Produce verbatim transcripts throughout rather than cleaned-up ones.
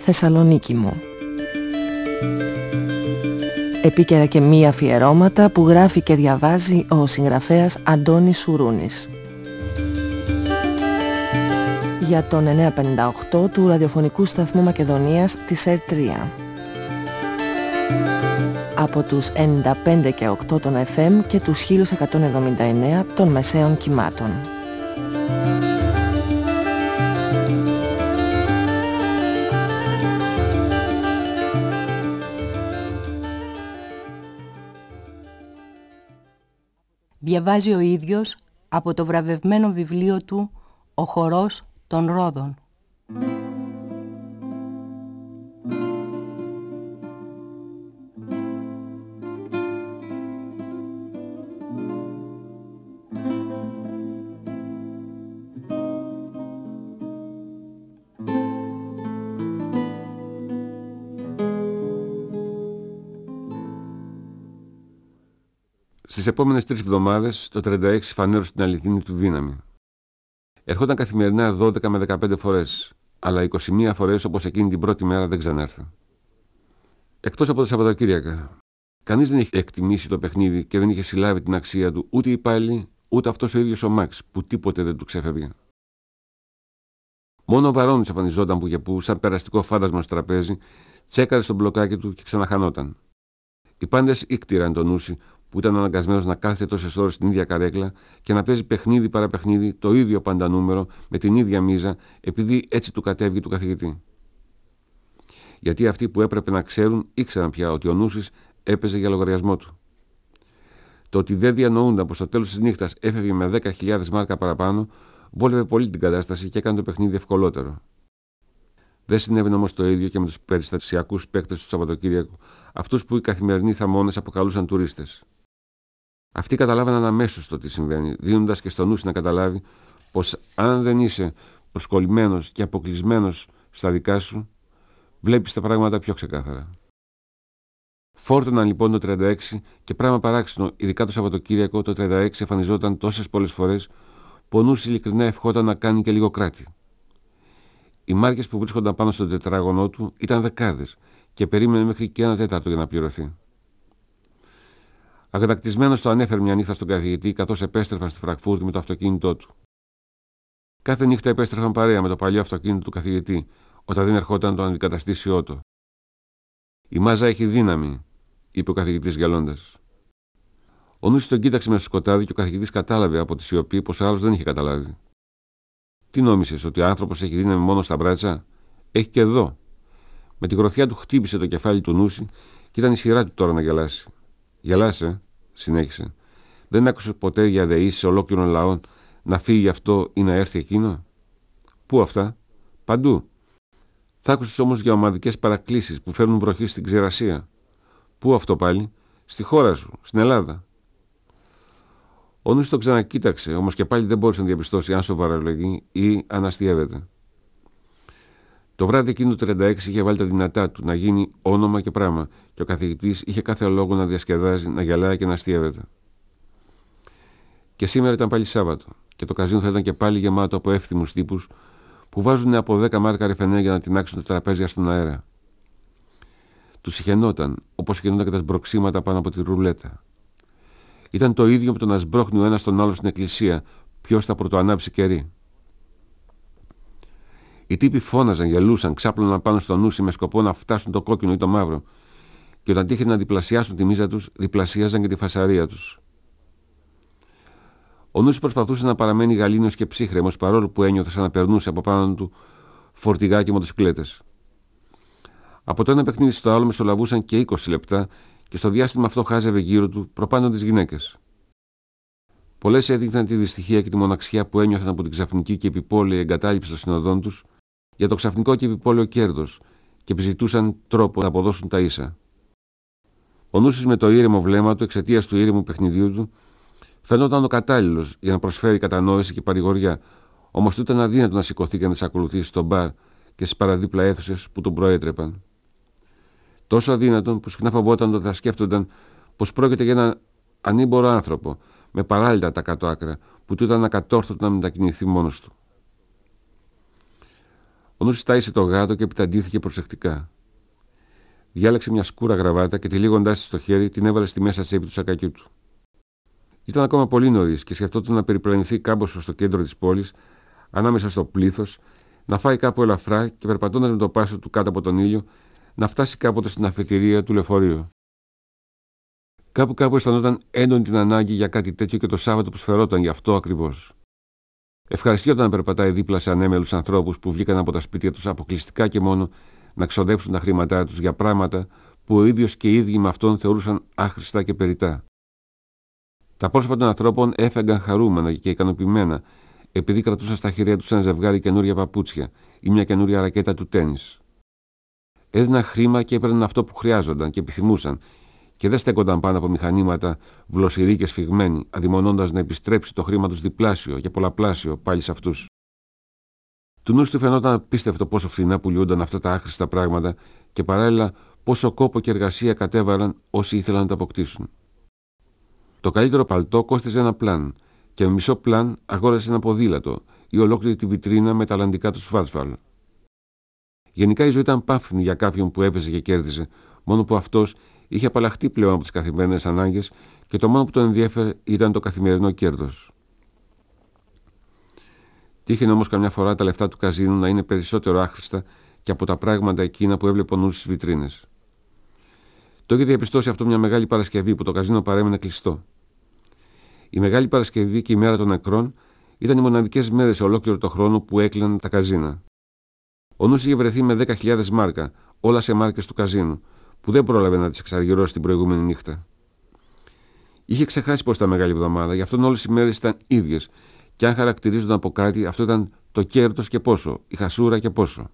Θεσσαλονίκη μου. Επίκαιρα και μη αφιερώματα που γράφει και διαβάζει ο συγγραφέας Αντώνης Σουρούνης. Για τον εννιακόσια πενήντα οκτώ του ραδιοφωνικού σταθμού Μακεδονίας της ΕΡ τρία. Από τους ενενήντα πέντε και οκτώ των εφ εμ και τους χίλια εκατόν εβδομήντα εννέα των μεσαίων κυμάτων. Διαβάζει ο ίδιος από το βραβευμένο βιβλίο του «Ο χορός των Ρόδων». Στις επόμενες τρεις εβδομάδες, το τριάντα έξι φανέρωσε την αληθινή του δύναμη. Ερχόταν καθημερινά δώδεκα με δεκαπέντε φορές, αλλά είκοσι μία φορές όπως εκείνη την πρώτη μέρα δεν ξανέρθε. Εκτός από τα Σαββατοκύριακα, κανείς δεν είχε εκτιμήσει το παιχνίδι και δεν είχε συλλάβει την αξία του, ούτε οι υπάλληλοι, ούτε αυτός ο ίδιος ο Μαξ, που τίποτε δεν του ξέφευγε. Μόνο ο Βαρώνης εμφανιζόταν που και που, σαν περαστικό φάντασμα στο τραπέζι, τσέκαρε στο μπλοκάκι του και ξαναχανόταν. Οι πάντες ήκτηραν τον Νούση, που ήταν αναγκασμένος να κάθεται τόσες ώρες στην ίδια καρέκλα και να παίζει παιχνίδι παρά παιχνίδι το ίδιο παντανούμερο με την ίδια μίζα, επειδή έτσι του κατέβηκε του καθηγητή. Γιατί αυτοί που έπρεπε να ξέρουν ήξεραν πια ότι ο Νούσης έπαιζε για λογαριασμό του. Το ότι δεν διανοούνταν πως στο τέλος της νύχτας έφευγε με δέκα χιλιάδες μάρκα παραπάνω, βόλευε πολύ την κατάσταση και έκανε το παιχνίδι ευκολότερο. Δεν συνέβαινε όμως το ίδιο και με τους περιστασιακούς παίκτες του Σαββατοκύριακου, αυτούς που οι καθημερινοί θαμώνες αποκαλούσαν τουρίστες. Αυτοί καταλάβαιναν αμέσως το τι συμβαίνει, δίνοντας και στο Νούση να καταλάβει πως αν δεν είσαι προσκολλημένος και αποκλεισμένος στα δικά σου, βλέπεις τα πράγματα πιο ξεκάθαρα. Φόρτωναν λοιπόν το τριάντα έξι και πράγμα παράξενο, ειδικά το Σαββατοκύριακο, το τριάντα έξι εμφανιζόταν τόσες πολλές φορές που ο Νούσης ειλικρινά ευχόταν να κάνει και λίγο κράτη. Οι μάρκες που βρίσκονταν πάνω στο τετράγωνό του ήταν δεκάδες και περίμενε μέχρι και ένα τέταρτο για να πληρωθεί. Αγανακτισμένος το ανέφερε μια νύχτα στον καθηγητή καθώς επέστρεφαν στη Φραγκφούρτη με το αυτοκίνητό του. Κάθε νύχτα επέστρεφαν παρέα με το παλιό αυτοκίνητο του καθηγητή, όταν δεν ερχόταν το αντικαταστήσιό του. «Η μάζα έχει δύναμη», είπε ο καθηγητής γελώντας. Ο Νούσης τον κοίταξε με στο σκοτάδι και ο καθηγητής κατάλαβε από τη σιωπή πως ο άλλος δεν είχε καταλάβει. «Τι νόμισες, ότι ο άνθρωπος έχει δύναμη μόνο στα μπράτσα? Έχει και εδώ». Με τη γροθιά του χτύπησε το κεφάλι του Νούση και ήταν η σειρά του τώρα να γελάσει. «Γελάσε», συνέχισε. «Δεν άκουσε ποτέ για δεήσεις ολόκληρων λαών να φύγει αυτό ή να έρθει εκείνο? Πού αυτά? Παντού. Θα άκουσες όμως για ομαδικές παρακλήσεις που φέρνουν βροχή στην ξηρασία. Πού αυτό πάλι? Στη χώρα σου, στην Ελλάδα». Ο Νούσης τον ξανακοίταξε, όμως και πάλι δεν μπόρεσε να διαπιστώσει αν σοβαρολογεί ή αν αστιεύεται. Το βράδυ εκείνο το τριάντα έξι είχε βάλει τα δυνατά του να γίνει όνομα και πράγμα και ο καθηγητής είχε κάθε λόγο να διασκεδάζει, να γελάει και να αστιεύεται. Και σήμερα ήταν πάλι Σάββατο και το καζίνο θα ήταν και πάλι γεμάτο από εύθυμους τύπους που βάζουν από δέκα μάρκα ρεφενέ για να τεινάξουν τα τραπέζια στον αέρα. Τους συχαινόταν, όπως συχαινόταν και τα σμπροξίματα πάνω από τη ρουλέτα. Ήταν το ίδιο με το να σμπρώχνει ο ένας τον άλλο στην εκκλησία, ποιος θα πρωτοανάψει κερί. Οι τύποι φώναζαν, γελούσαν, ξάπλωναν πάνω στο Νούση με σκοπό να φτάσουν το κόκκινο ή το μαύρο, και όταν τύχαινε να διπλασιάσουν τη μίζα τους, διπλασίαζαν και τη φασαρία τους. Ο Νούσης προσπαθούσε να παραμένει γαλήνιος και ψύχρεμος, παρόλο που ένιωθε σαν να περνούσε από πάνω του φορτηγά και μοτοσυκλέτες. Από το ένα παιχνίδι στο άλλο μεσολαβούσαν και είκοσι λεπτά και στο διάστημα αυτό χάζευε γύρω του προπάνω τις γυναίκες. Πολλές έδειχναν τη δυστυχία και τη μοναξιά που ένιωθαν από την ξαφνική και επιπόλαιη εγκατάλειψη των συνοδών τους για το ξαφνικό και επιπόλαιο κέρδος και επιζητούσαν τρόπο να αποδώσουν τα ίσα. Ο Νούσης με το ήρεμο βλέμμα του, εξαιτίας του ήρεμου παιχνιδιού του, φαινόταν ο κατάλληλος για να προσφέρει κατανόηση και παρηγοριά, όμως του ήταν αδύνατο να σηκωθεί και να τις ακολουθήσει στο μπαρ και στις παραδίπλα αίθουσες που τον προέτρεπαν. Τόσο αδύνατον που συχνά φοβόταν ότι θα σκέφτονταν πως πρόκειται για έναν ανήμπορο άνθρωπο με παράλληλα τα κάτω άκρα που του ήταν ακατόρθωτο να μετακινηθεί μόνος του. Ο Νούσης τάισε το γάτο και επιταντήθηκε προσεκτικά. Διάλεξε μια σκούρα γραβάτα και τυλίγοντάς τη στο χέρι την έβαλε στη μέσα τσέπη του σακακιού του. Ήταν ακόμα πολύ νωρίς και σκεφτόταν να περιπλανηθεί κάμποσο στο κέντρο της πόλης, ανάμεσα στο πλήθος, να φάει κάπου ελαφρά και περπατώντας με το πάσο του κάτω από τον ήλιο, να φτάσει κάποτε στην αφετηρία του λεωφορείου. Κάπου κάπου αισθανόταν έντονη την ανάγκη για κάτι τέτοιο και το Σάββατο που σφαιρόταν γι' αυτό ακριβώς. Ευχαριστιόταν να περπατάει δίπλα σε ανέμελους ανθρώπους που βγήκαν από τα σπίτια τους αποκλειστικά και μόνο να ξοδέψουν τα χρήματά τους για πράγματα που ο ίδιος και οι ίδιοι με αυτόν θεωρούσαν άχρηστα και περιττά. Τα πρόσωπα των ανθρώπων έφεγγαν χαρούμενα και ικανοποιημένα επειδή κρατούσαν στα χέρια τους ένα ζευγάρι καινούρια παπούτσια ή μια καινούρια ρακέτα του τένις. Έδιναν χρήμα και έπαιρναν αυτό που χρειάζονταν και επιθυμούσαν και δεν στέκονταν πάνω από μηχανήματα βλοσιροί και σφιγμένοι, αδειμονώντας να επιστρέψει το χρήμα τους διπλάσιο και πολλαπλάσιο πάλι σε αυτούς. Του νους του φαινόταν απίστευτο πόσο φθηνά πουλιούνταν αυτά τα άχρηστα πράγματα και παράλληλα πόσο κόπο και εργασία κατέβαλαν όσοι ήθελαν να τα αποκτήσουν. Το καλύτερο παλτό κόστιζε ένα πλάν και με μισό πλάν αγόρασε ένα ποδήλατο ή ολόκληρη τη βιτρίνα με τα αλλαντικά του Σβάρτσβαλ. Γενικά η ζωή ήταν πάφθηνη για κάποιον που έπαιζε και κέρδιζε, μόνο που αυτός είχε απαλλαχτεί πλέον από τις καθημερινές ανάγκες και το μόνο που τον ενδιέφερε ήταν το καθημερινό κέρδος. Τύχαινε όμως καμιά φορά τα λεφτά του καζίνου να είναι περισσότερο άχρηστα και από τα πράγματα εκείνα που έβλεπε ο νους στις βιτρίνες. Το είχε διαπιστώσει αυτό μια Μεγάλη Παρασκευή που το καζίνο παρέμενε κλειστό. Η Μεγάλη Παρασκευή και η μέρα των νεκρών ήταν οι μοναδικές μέρες σε ολόκληρο το χρόνο που έκλειναν τα καζίνα. Ο νους είχε βρεθεί με δέκα χιλιάδες μάρκα, όλα σε μάρκες του καζίνου, που δεν πρόλαβε να τις εξαργυρώσει την προηγούμενη νύχτα. Είχε ξεχάσει πως ήταν Μεγάλη Εβδομάδα, γι' αυτόν όλες οι μέρες ήταν ίδιες, και αν χαρακτηρίζονταν από κάτι, αυτό ήταν το κέρδος και πόσο, η χασούρα και πόσο.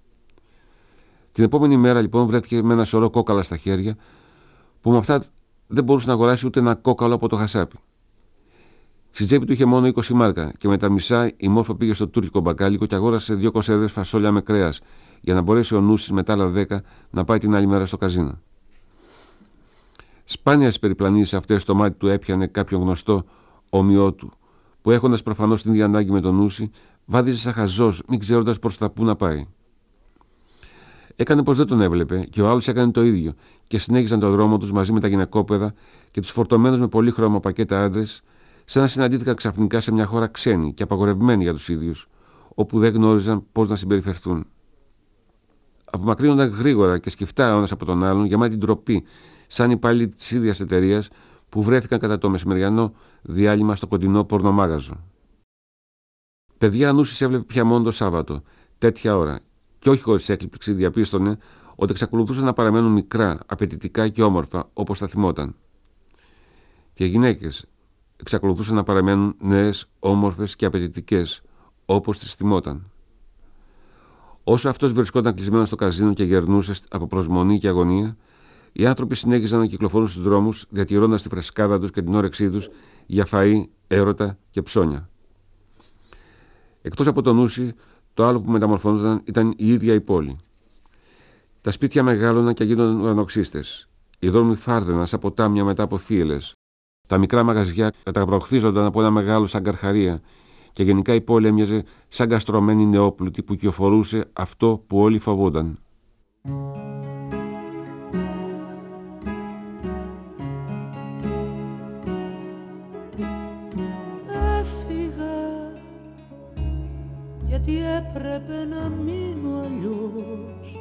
Την επόμενη μέρα λοιπόν βρέθηκε με ένα σωρό κόκαλα στα χέρια, που με αυτά δεν μπορούσε να αγοράσει ούτε ένα κόκαλο από το χασάπι. Στη τσέπη του είχε μόνο είκοσι μάρκα και με τα μισά η Μόρφα πήγε στο τουρκικό μπακάλικο και αγόρασε δύο κονσέρβες φασόλια με κρέας για να μπορέσει ο Νούσης με τα άλλα δέκα να πάει την άλλη μέρα στο καζίνο. Σπάνια στις περιπλανήσεις αυτές το μάτι του έπιανε κάποιον γνωστό όμοιό του, που έχοντας προφανώς την ίδια ανάγκη με τον Νούση, βάδιζε σαν χαζός, μην ξέροντας προς τα πού να πάει. Έκανε πως δεν τον έβλεπε και ο άλλος έκανε το ίδιο και συνέχιζαν τον δρόμο τους μαζί με τα γυναικόπαιδα και τους φορτωμένους με πολύχρωμα πακέτα άντρες, σαν να συναντήθηκαν ξαφνικά σε μια χώρα ξένη και απαγορευμένη για τους ίδιους, όπου δεν γνώριζαν πώς να συμπεριφερθούν. Απομακρύνονταν γρήγορα και σκυφτά ο ένας από τον άλλον, γεμάτοι ντροπή, σαν υπάλληλοι της ίδιας εταιρείας που βρέθηκαν κατά το μεσημεριανό διάλειμμα στο κοντινό πορνομάγαζο. Παιδιά, Νούσης έβλεπε πια μόνο το Σάββατο, τέτοια ώρα, και όχι χωρίς έκπληξη διαπίστωνε ότι εξακολουθούσαν να παραμένουν μικρά, απαιτητικά και όμορφα όπως τα θυμόταν. Και οι γυναίκες εξακολουθούσαν να παραμένουν νέες, όμορφες και απαιτητικές, όπως τις θυμόταν. Όσο αυτός βρισκόταν κλεισμένος στο καζίνο και γερνούσε από προσμονή και αγωνία, οι άνθρωποι συνέχιζαν να κυκλοφορούν στους δρόμους, διατηρώντας τη φρεσκάδα τους και την όρεξή τους για φαΐ, έρωτα και ψώνια. Εκτός από τον Νούση, το άλλο που μεταμορφωνόταν ήταν η ίδια η πόλη. Τα σπίτια μεγάλωναν και γίνονταν ουρανοξύστες. Οι δρόμοι φάρδαιναν σαν ποτάμια μετά από θύελες. Τα μικρά μαγαζιά καταβροχθίζονταν από ένα μεγάλο σαν καρχαρία και γενικά η πόλη έμοιαζε σαν καστρωμένη νεόπλουτη που κυοφορούσε αυτό που όλοι φοβούνταν. Έφυγα γιατί έπρεπε να μείνω αλλιώς.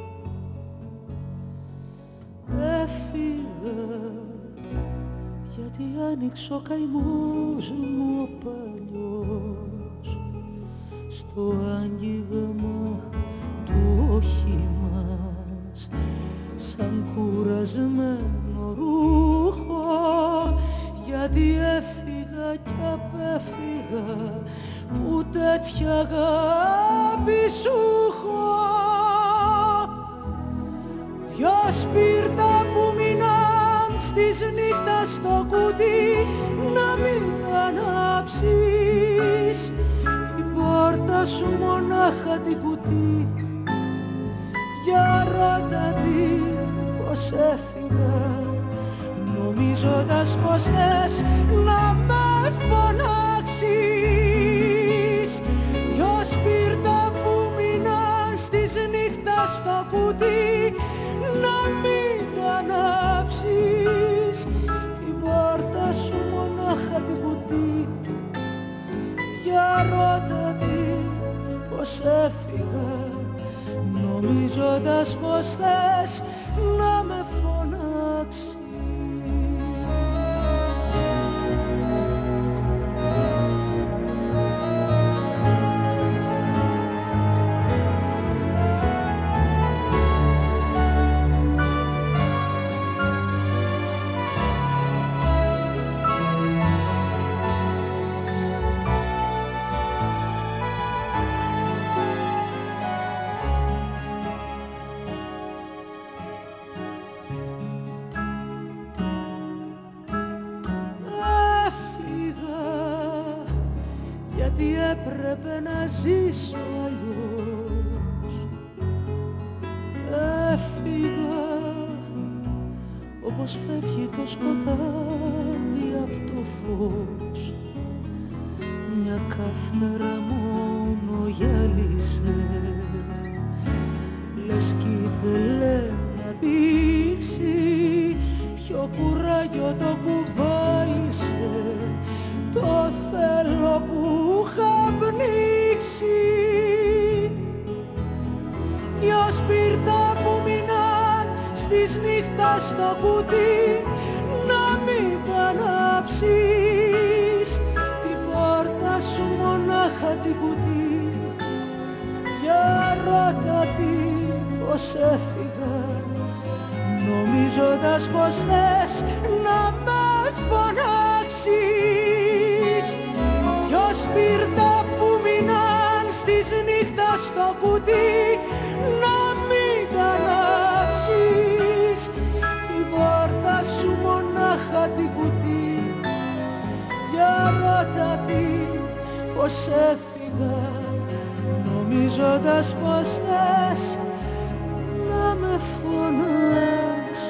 Έφυγα γιατί άνοιξε ο καημός μου ο παλιός στο άγγιγμα του όχημας σαν κουρασμένο ρούχο, γιατί έφυγα κι απέφυγα που τέτοια αγάπη σου έχω. Δυο σπίρτα που μείναν στις νύχτας στο κουτί να μην τα ανάψεις, την πόρτα σου μονάχα την κουτί, για ρώτα τι πως έφυγα, νομίζοντας πως θες να με φωνάξεις. Δυο σπίρτα που μείναν στη πως έφυγα, νομίζοντας πως θες να με φωνάξεις. Έπρεπε να ζήσω αλλιώς. Έφυγα όπως φεύγει το σκοτάδι απ' το φως. Μια καύτερα μόνο γυάλισε, λες κι ήθελε να δείξει ποιο κουράγιο το κουβάλισε το θέλω που είχα πνίξει. Δυο σπίρτα που μείναν στις νύχτας στο κουτί, να μην τα ανάψεις, την πόρτα σου μονάχα την κουτί. Για ρώτα τι πως έφυγα, νομίζοντας πως θες να με φωνάξεις. Δυο σπίρτα που μείναν στις νύχτας στο κουτί, να μην τα ανάψεις, την πόρτα σου μονάχα την κουτί. Για ρώτα τι πως έφυγα, νομίζοντας πως θες να με φωνάξεις.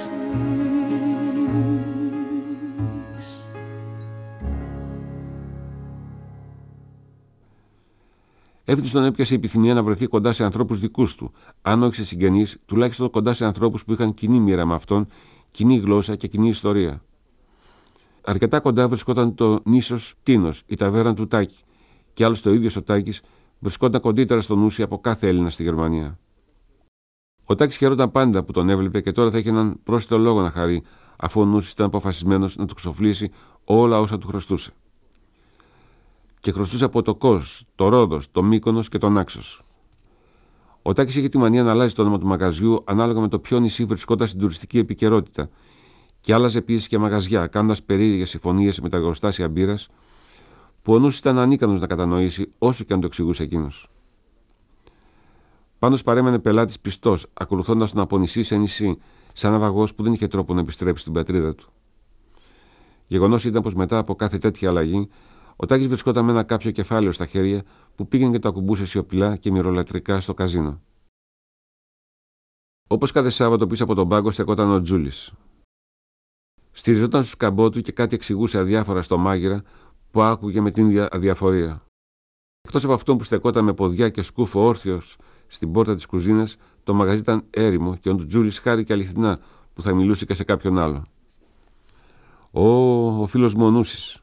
Έφτιαξε τον έπιασε η επιθυμία να βρεθεί κοντά σε ανθρώπους δικούς του, αν όχι σε συγγενείς, τουλάχιστον κοντά σε ανθρώπους που είχαν κοινή μοίρα με αυτόν, κοινή γλώσσα και κοινή ιστορία. Αρκετά κοντά βρισκόταν το νήσος Τίνος, η ταβέρνα του Τάκη, και άλλωστε ο ίδιος ο Τάκης βρισκόταν κοντύτερα στον Νούσι από κάθε Έλληνα στη Γερμανία. Ο Τάκης χαιρόταν πάντα που τον έβλεπε και τώρα θα είχε έναν πρόσθετο λόγο να χαρεί, αφού ο Νούσις ήταν αποφασισμένος να του ξοφλήσει όλα όσα του χρωστούσε. Και χρωστούσε από το Κος, το Ρόδος, το Μύκονος και τον Άξος. Ο Τάκης είχε τη μανία να αλλάζει το όνομα του μαγαζιού ανάλογα με το ποιο νησί βρισκόταν στην τουριστική επικαιρότητα, και άλλαζε επίσης και μαγαζιά, κάνοντας περίεργες συμφωνίες με τα εργοστάσια μπύρας, που ο Νούσις ήταν ανίκανος να κατανοήσει όσο και αν το εξηγούσε εκείνος. Πάντως παρέμενε πελάτης πιστός, ακολουθώντας τον από νησί σε νησί, σαν ναυαγός που δεν είχε τρόπο να επιστρέψει στην πατρίδα του. Γεγονός ήταν πως μετά από κάθε τέτοια αλλαγή, ο Τάκης βρισκόταν με ένα κάποιο κεφάλαιο στα χέρια που πήγαινε και το ακουμπούσε σιωπηλά και μυρολατρικά στο καζίνο. Όπως κάθε Σάββατο πίσω από τον πάγκο στεκόταν ο Τζούλης. Στηριζόταν στο σκαμπό του και κάτι εξηγούσε αδιάφορα στο μάγειρα που άκουγε με την ίδια αδιαφορία. Εκτός από αυτόν που στεκόταν με ποδιά και σκούφο όρθιος στην πόρτα της κουζίνας, το μαγαζί ήταν έρημο και ο Τζούλης χάρηκε αληθινά που θα μιλούσε και σε κάποιον άλλο. Ω, ο φίλος μου ο Νούσης.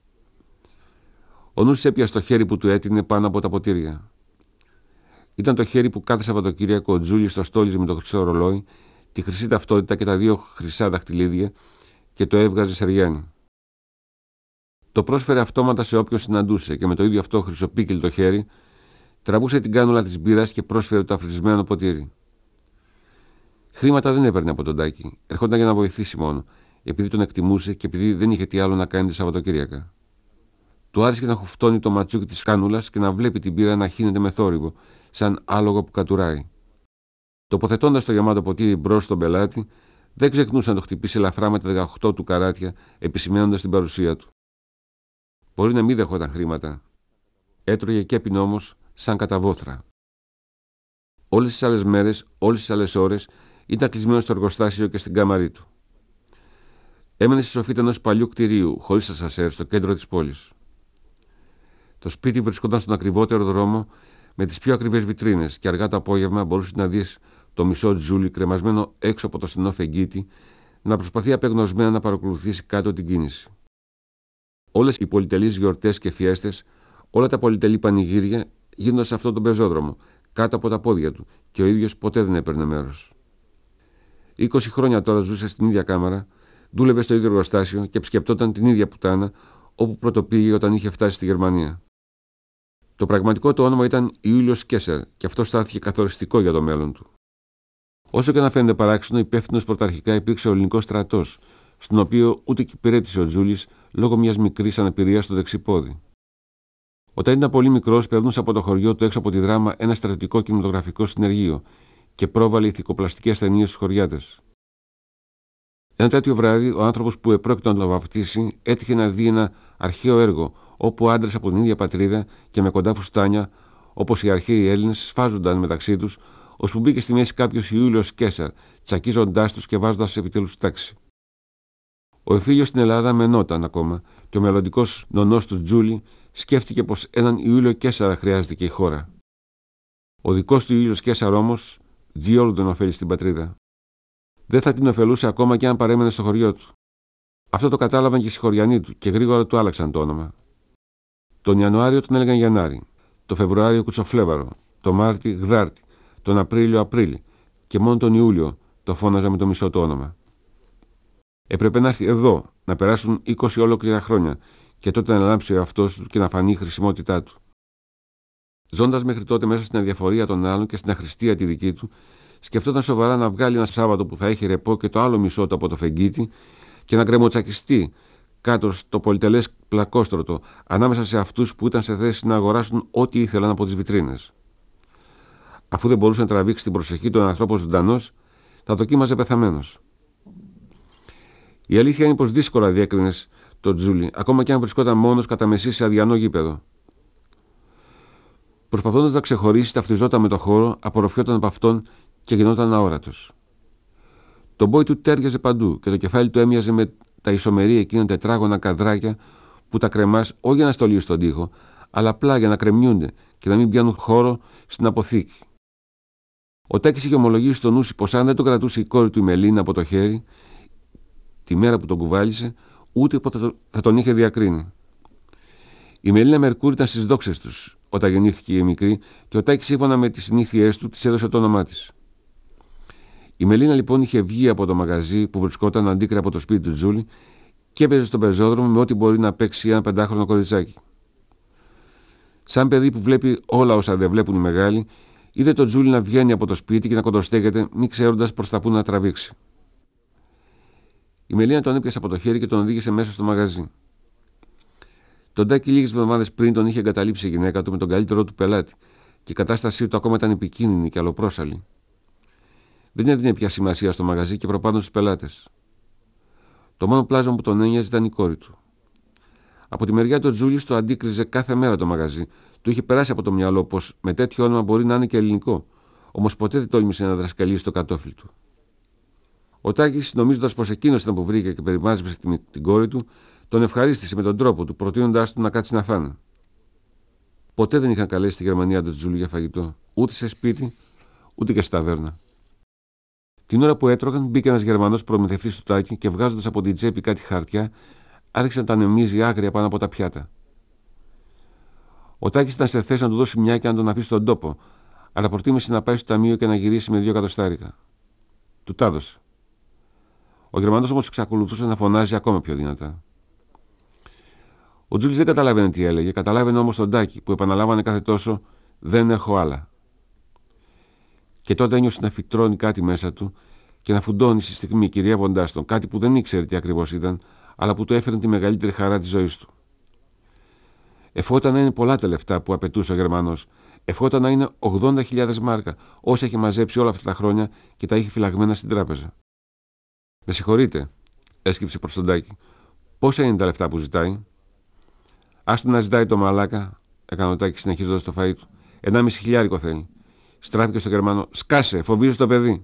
Ο Νούσης έπιασε το χέρι που του έτεινε πάνω από τα ποτήρια. Ήταν το χέρι που κάθε Σαββατοκύριακο ο Τζούλης το στόλιζε με το χρυσό ρολόι, τη χρυσή ταυτότητα και τα δύο χρυσά δαχτυλίδια και το έβγαζε σεριάνι. Το πρόσφερε αυτόματα σε όποιον συναντούσε και με το ίδιο αυτό χρυσοπίκυλο το χέρι τραβούσε την κάνουλα της μπύρας και πρόσφερε το αφρισμένο ποτήρι. Χρήματα δεν έπαιρνε από τον Τάκη, ερχόταν για να βοηθήσει μόνο, επειδή τον εκτιμούσε και επειδή δεν είχε τι άλλο να κάνει τη Σαββατοκύριακα. Του άρεσε να χουφτώνει το ματσούκι της κάνουλας και να βλέπει την μπύρα να χύνεται με θόρυβο, σαν άλογο που κατουράει. Τοποθετώντας το γεμάτο ποτήρι μπρος στον πελάτη, δεν ξεχνούσε να το χτυπήσει ελαφρά με τα δεκαοκτώ του καράτια, επισημαίνοντας την παρουσία του. Μπορεί να μην δεχόταν χρήματα. Έτρωγε και έπινε όμως σαν κατά βόθρα. Όλες τις άλλες μέρες, όλες τις άλλες ώρες, ήταν κλεισμένος στο εργοστάσιο και στην κάμαρή του. Έμενε στη σοφίτα ενός παλιού κτηρίου, χωρίς ασανσέρ, στο κέντρο της πόλης. Το σπίτι βρισκόταν στον ακριβότερο δρόμο με τις πιο ακριβές βιτρίνες και αργά το απόγευμα μπορούσε να δεις το μισό Τζούλι κρεμασμένο έξω από το στενό φεγγίτι να προσπαθεί απεγνωσμένα να παρακολουθήσει κάτω την κίνηση. Όλες οι πολυτελείς γιορτές και φιέστες, όλα τα πολυτελή πανηγύρια γίνοντας σε αυτόν τον πεζόδρομο, κάτω από τα πόδια του, και ο ίδιος ποτέ δεν έπαιρνε μέρος. Είκοσι χρόνια τώρα ζούσε στην ίδια κάμαρα, δούλευε στο ίδιο εργοστάσιο και επισκεπτόταν την ίδια πουτάνα όπου πρωτοπήγε όταν είχε φτάσει στη Γερμανία. Το πραγματικό του όνομα ήταν Ιούλιος Κέσσερ και αυτό στάθηκε καθοριστικό για το μέλλον του. Όσο και να φαίνεται παράξενο, υπεύθυνος πρωταρχικά υπήρξε ο ελληνικός στρατός, στον οποίο ούτε και υπηρέτησε ο Τζούλης λόγω μιας μικρής αναπηρίας στο δεξί πόδι. Όταν ήταν πολύ μικρός, περνούσε από το χωριό του έξω από τη Δράμα ένα στρατιωτικό κινηματογραφικό συνεργείο και πρόβαλε ηθικοπλαστικές ταινίες στους χωριάτες. Ένα τέτοιο βράδυ, ο άνθρωπος που επρόκειτο να τον βαπτίσει έτυχε να δει ένα αρχαίο έργο όπου άντρες από την ίδια πατρίδα και με κοντά φουστάνια, όπως οι αρχαίοι Έλληνες, σφάζονταν μεταξύ τους, ώσπου μπήκε στη μέση κάποιος Ιούλιος Κέσσαρ, τσακίζοντάς τους και βάζοντας επιτέλους τάξη. Ο εφήλιος στην Ελλάδα μενόταν ακόμα και ο μελλοντικός νονός του Τζούλη σκέφτηκε πως έναν Ιούλιο Κέσσαρα χρειάζεται και η χώρα. Ο δικός του Ιούλιος Κέσσαρ όμως διόλου δεν ωφέλει στην πατρίδα. Δεν θα την ωφελούσε ακόμα και αν παρέμενε στο χωριό του. Αυτό το κατάλαβαν και οι συγχωριανοί του και γρήγορα του άλλαξαν το όνομα. Τον Ιανουάριο τον έλεγαν Γιαννάρη, τον Φεβρουάριο Κουτσοφλέβαρο, τον Μάρτι Γδάρτη, τον Απρίλιο Απρίλη και μόνο τον Ιούλιο το φώναζα με το μισό του όνομα. Έπρεπε να έρθει εδώ, να περάσουν είκοσι ολόκληρα χρόνια και τότε να ανάψει ο εαυτός του και να φανεί η χρησιμότητά του. Ζώντας μέχρι τότε μέσα στην αδιαφορία των άλλων και στην αχρηστία τη δική του, σκεφτόταν σοβαρά να βγάλει ένα Σάββατο που θα έχει ρεπό και το άλλο μισό του από το φεγγίτι και να γκρεμοτσακιστεί κάτω στο πολυτελές πλακόστρωτο ανάμεσα σε αυτούς που ήταν σε θέση να αγοράσουν ό,τι ήθελαν από τις βιτρίνες. Αφού δεν μπορούσε να τραβήξει την προσοχή του ανθρώπου ζωντανός, θα δοκίμαζε πεθαμένος. Η αλήθεια είναι πως δύσκολα διέκρινες τον Τζούλη, ακόμα και αν βρισκόταν μόνος κατά μεσή σε αδιανό γήπεδο. Προσπαθώντας να ξεχωρίσει, ταυτιζόταν με το χώρο, απορροφιόταν από αυτόν και γινόταν αόρατος. Το μπόι του τέριαζε παντού και το κεφάλι του έμοιαζε με τα ισομερή εκείνα τετράγωνα καδράκια που τα κρεμάς όχι για να στολίουν στον τοίχο, αλλά απλά για να κρεμιούνται και να μην πιάνουν χώρο στην αποθήκη. Ο Τάκης είχε ομολογήσει στο νου πως αν δεν το κρατούσε η κόρη του η Μελίνα από το χέρι, τη μέρα που τον κουβάλισε, ούτε ποτέ θα τον είχε διακρίνει. Η Μελίνα Μερκούρη ήταν στις δόξες τους όταν γεννήθηκε η μικρή και ο Τάκης, σύμφωνα με τις συνήθειές του, της έδωσε το όνομά της. Η Μελίνα λοιπόν είχε βγει από το μαγαζί που βρισκόταν αντίκρα από το σπίτι του Τζούλη και έπαιζε στον πεζόδρομο με ό,τι μπορεί να παίξει ένα πεντάχρονο κοριτσάκι. Σαν παιδί που βλέπει όλα όσα δεν βλέπουν οι μεγάλοι, είδε τον Τζούλη να βγαίνει από το σπίτι και να κοντοστέκεται, μη ξέροντας προς τα πού να τραβήξει. Η Μελίνα τον έπιασε από το χέρι και τον οδήγησε μέσα στο μαγαζί. Τον Τάκη λίγες εβδομάδες πριν τον είχε εγκαταλείψει η γυναίκα του με τον καλύτερό του πελάτη και η κατάστασή του ακόμα ήταν επικίνδυνη και αλλοπρόσαλη. Δεν έδινε πια σημασία στο μαγαζί και προπάνω στους πελάτες. Το μόνο πλάσμα που τον ένοιαζε ήταν η κόρη του. Από τη μεριά του Τζούλης το αντίκριζε κάθε μέρα το μαγαζί. Του είχε περάσει από το μυαλό πως με τέτοιο όνομα μπορεί να είναι και ελληνικό, όμως ποτέ δεν τόλμησε να δρασκαλίσει το κατόφλι του. Ο Τάκης, νομίζοντας πως εκείνος ήταν που βρήκε και περιμάζεψε την, την κόρη του, τον ευχαρίστησε με τον τρόπο του, προτείνοντάς του να κάτσει να φάνε. Ποτέ δεν είχαν καλέσει στη Γερμανία τον Τζούλη για φαγητό, ούτε σε σπίτι, ούτε και στη ταβέρνα. Την ώρα που έτρωγαν, μπήκε ένας Γερμανός προμηθευτής του Τάκη και βγάζοντας από την τσέπη κάτι χαρτιά, άρχισε να τα νεμίζει άγρια πάνω από τα πιάτα. Ο Τάκης ήταν σε θέση να του δώσει μια και να τον αφήσει στον τόπο, αλλά προτίμησε να πάει στο ταμείο και να γυρίσει με δύο εκατοστάρικα. Του τα έδωσε. Ο Γερμανός όμως εξακολουθούσε να φωνάζει ακόμα πιο δυνατά. Ο Τζούλης δεν καταλάβαινε τι έλεγε, καταλάβαινε όμως τον Τάκη που επαναλάμβανε κάθε τόσο «Δεν έχω άλλα». Και τότε ένιωσε να φυτρώνει κάτι μέσα του και να φουντώνει στη στιγμή κυριεύοντάς τον, κάτι που δεν ήξερε τι ακριβώς ήταν, αλλά που του έφερε τη μεγαλύτερη χαρά της ζωής του. Εφόταν να είναι πολλά τα λεφτά που απαιτούσε ο Γερμανός, εφόταν να είναι ογδόντα χιλιάδες μάρκα, όσα είχε μαζέψει όλα αυτά τα χρόνια και τα είχε φυλαγμένα στην τράπεζα. «Με συγχωρείτε», έσκυψε προς τον Τάκη. «Πόσα είναι τα λεφτά που ζητάει?» «Άστο να ζητάει το μαλάκα», έκανε ο Τάκης συνεχίζοντας το φαΐ του. «Ενάμιση χιλιάρικο θέλει». Στράφηκε στο Γερμανό. «Σκάσε, φοβίζω το παιδί».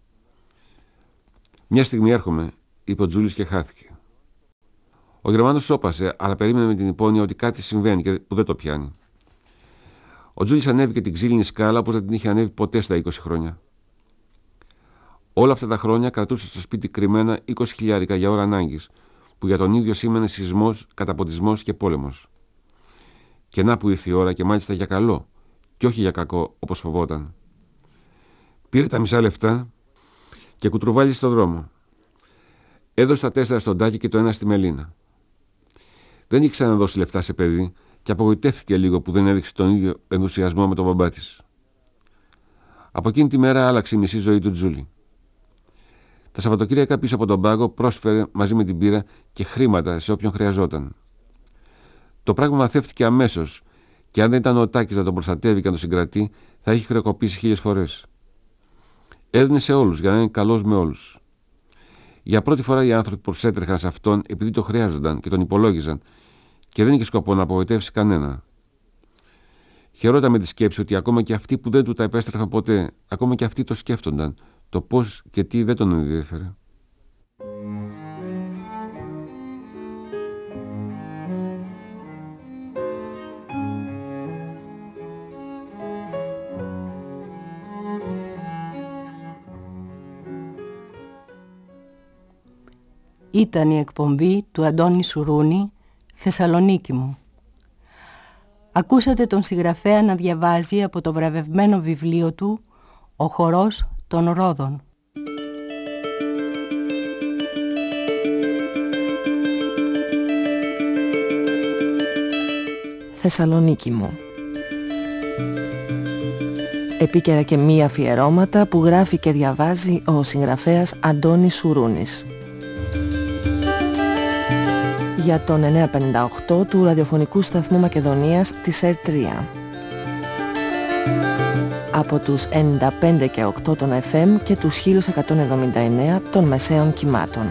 «Μια στιγμή έρχομαι», είπε ο Τζούλης και χάθηκε. Ο Γερμανός σώπασε, αλλά περίμενε με την υπόνοια ότι κάτι συμβαίνει και που δεν το πιάνει. Ο Τζούλης ανέβηκε την ξύλινη σκάλα όπως δεν την είχε ανέβει ποτέ στα είκοσι χρόνια. Όλα αυτά τα χρόνια κρατούσε στο σπίτι κρυμμένα είκοσι χιλιάρικα για ώρα ανάγκης, που για τον ίδιο σήμαινε σεισμός, καταποντισμός και πόλεμος. Και να που ήρθε η ώρα και μάλιστα για καλό, και όχι για κακό όπως φοβόταν. Πήρε τα μισά λεφτά και κουτρουβάλισε στον δρόμο. Έδωσε τα τέσσερα στον Τάκη και το ένα στη Μελίνα. Δεν είχε ξαναδώσει λεφτά σε παιδί και απογοητεύτηκε λίγο που δεν έδειξε τον ίδιο ενθουσιασμό με τον μπαμπά της. Από εκείνη τη μέρα άλλαξε η μισή ζωή του Τζούλη. Τα Σαββατοκύριακα πίσω από τον πάγο πρόσφερε μαζί με την πύρα και χρήματα σε όποιον χρειαζόταν. Το πράγμα μαθεύτηκε αμέσως και αν δεν ήταν ο Τάκης να τον προστατεύει και να τον συγκρατεί, θα είχε χρεοκοπήσει χίλιες φορές. Έδινε σε όλους για να είναι καλός με όλους. Για πρώτη φορά οι άνθρωποι προσέτρεχαν σε αυτόν επειδή το χρειάζονταν και τον υπολόγιζαν και δεν είχε σκοπό να απογοητεύσει κανένα. Χαιρόταν με τη σκέψη ότι ακόμα και αυτοί που δεν του τα επέστρεφαν ποτέ, ακόμα και αυτοί το σκέφτονταν, το πώς και τι δεν τον ενδιέφερε. Ήταν η εκπομπή του Αντώνη Σουρούνη, Θεσσαλονίκη μου. Ακούσατε τον συγγραφέα να διαβάζει από το βραβευμένο βιβλίο του «Ο χορός των Ρόδων». Θεσσαλονίκη μου. Επίκαιρα και μη αφιερώματα που γράφει και διαβάζει ο συγγραφέας Αντώνης Σουρούνης. Για τον εννιακόσια πενήντα οκτώ του ραδιοφωνικού σταθμού Μακεδονίας της ΕΡ τρία. Από τους ενενήντα πέντε και οκτώ των εφ εμ και τους χίλια εκατόν εβδομήντα εννέα των μεσαίων κυμάτων.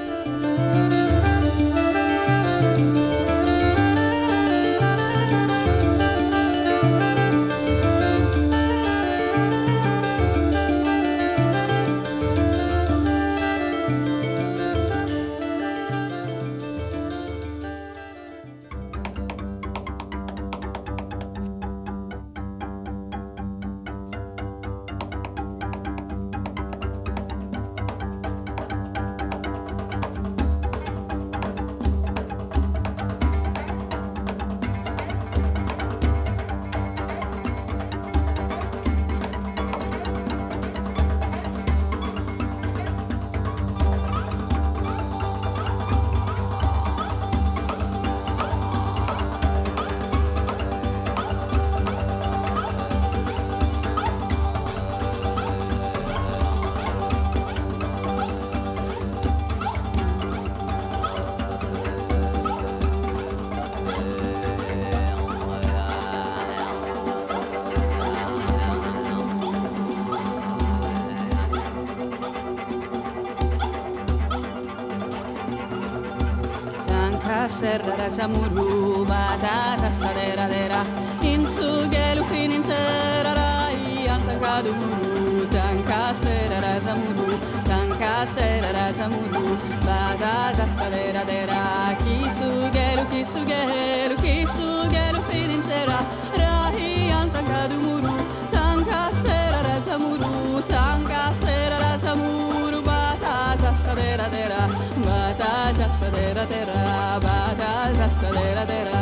Serra Samuru, batata sadera dera, in su gelu fin intera rai, antanca dumuru, tanca serra Samuru, tanca serra Samuru, batata sadera dera, ki su gelu, ki su gelu, ki su gelu fin intera rai, antanca dumuru, tanca serra Samuru, tanca serra Samuru, batata sadera dera, batata sadera dera. Sadera dera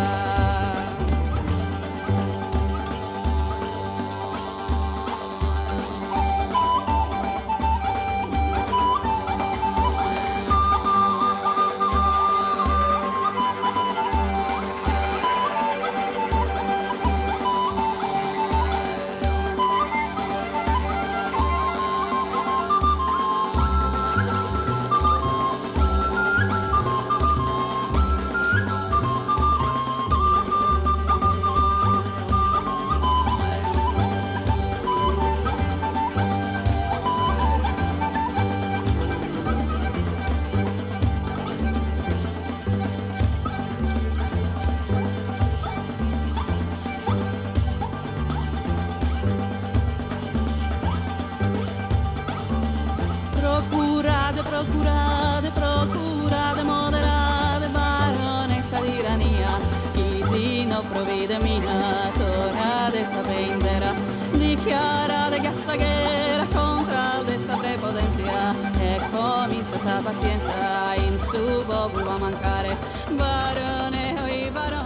Procurate, procurate, moderate, baronessa di Rania, chi si no provvide mina, tornate sapendera, dichiarate gassaghera contra questa prepotenza, e comincia sa pazienza, in su popolo a mancare, barone, oi barone.